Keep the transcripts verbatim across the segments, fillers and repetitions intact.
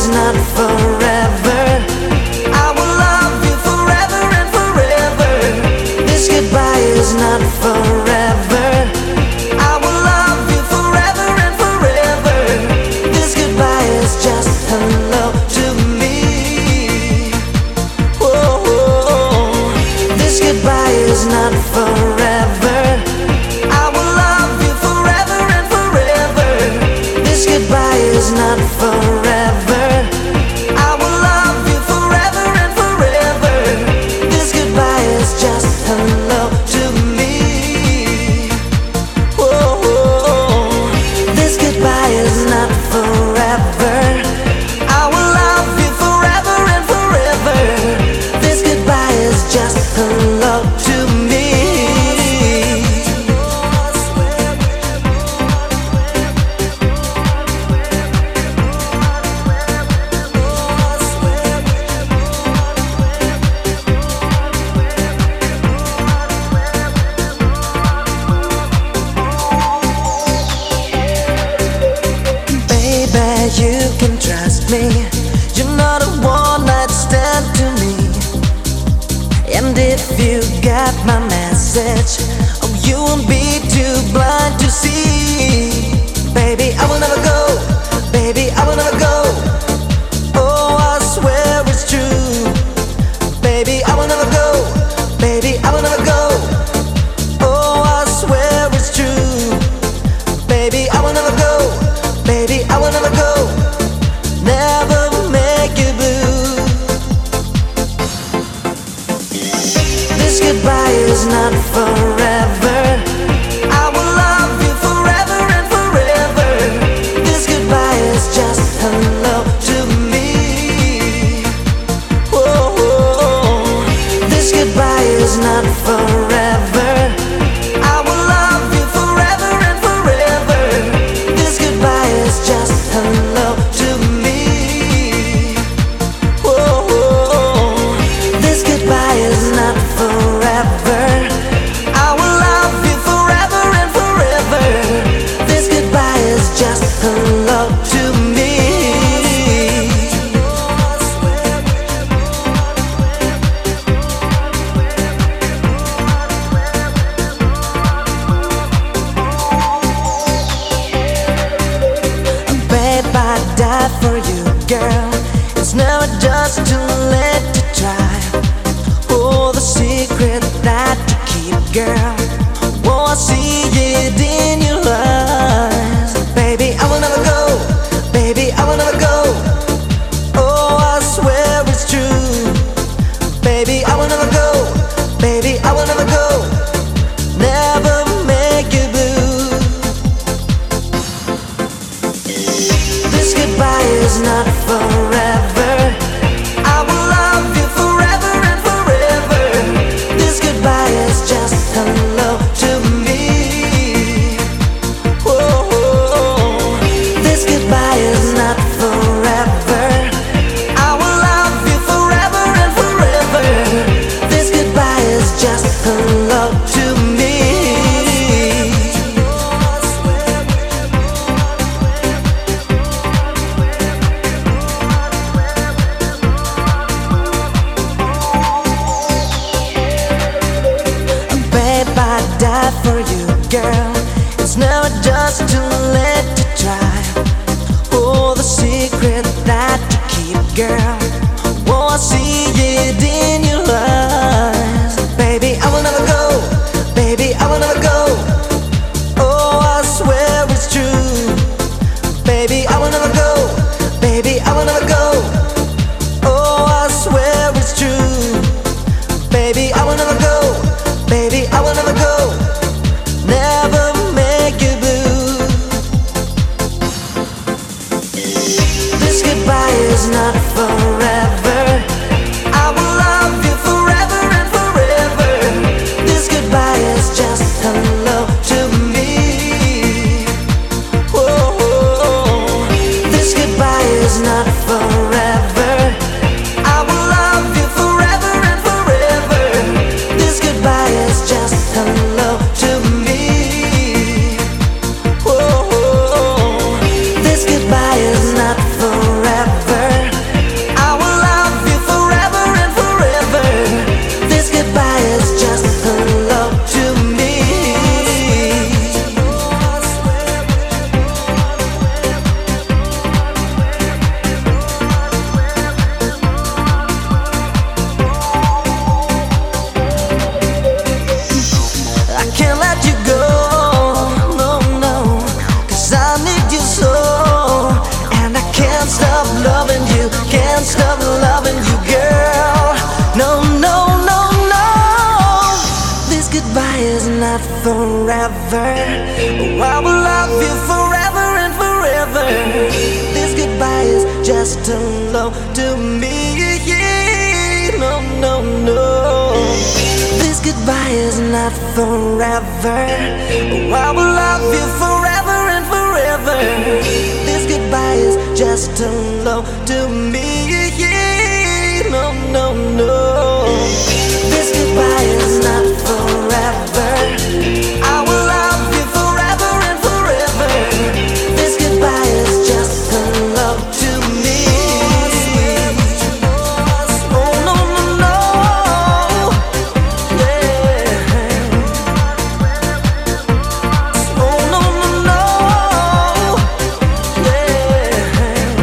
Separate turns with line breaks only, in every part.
is not forever. I will love you forever and forever. This goodbye is not forever. I will love you forever and forever. This goodbye is just hello to me. Whoa, this goodbye is not forever. I will love you forever and forever. This goodbye is not forever. I will love you forever and forever. This goodbye is just hello to me. Whoa, this goodbye is not forever. I will love you forever and forever. This goodbye is just hello to me. You can trust me. You're not a one-night stand to me. And if you got my message, oh, you won't be too blind to see. Baby, I will never go. Baby, I will never go. Oh, I swear it's true. Baby, I will never go. Baby, I will never go. Oh, I swear it's true. Baby, I will never go. Baby, I will never go, never make you blue. This goodbye is not forever. I will love you forever and forever. This goodbye is just hello to me. Whoa, this goodbye is not forever. I will love you forever and forever. This goodbye is just hello to me. Whoa, this goodbye is not forever. I will love you forever and forever. This goodbye is just hello to me. I die for you, girl. It's never just too late to try. Oh, the secret that you keep, girl. Oh, I see it in your eyes. Baby, I will never go. Baby, I will never go. Oh, I swear it's true. Baby, I will never go. Baby, I will never go. Never make you blue. This goodbye is not forever. I will love you forever and forever. This goodbye is just hello to me. Whoa, this goodbye is not forever. I will love you forever and forever. This goodbye is just hello to me. I die for you, girl. It's never just too late to try. Oh, the secret that you keep, girl. Oh, I see it in your eyes. Baby, I will never go. Baby, I will never go. Oh, I swear it's true. Baby, I will never go. Baby, I will never go. Oh, I swear it's true. Baby, I will never go. Baby, I will never go, never make you blue. This goodbye is not forever. I will love you forever and forever. This goodbye is just hello to me. Whoa, this goodbye is not forever. I will love you forever and forever. forever. Oh, I will love you forever and forever. This goodbye is just too low to me. No, no, no. This goodbye is not forever. Oh, I will love you forever and forever. This goodbye is just too low to me. No, no, no. This goodbye is not forever. I will love you forever and forever. This goodbye is just too low to me. Oh, no, no, no. Yeah. Oh, no, no, no. Yeah.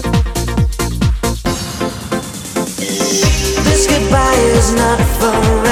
This goodbye is not forever.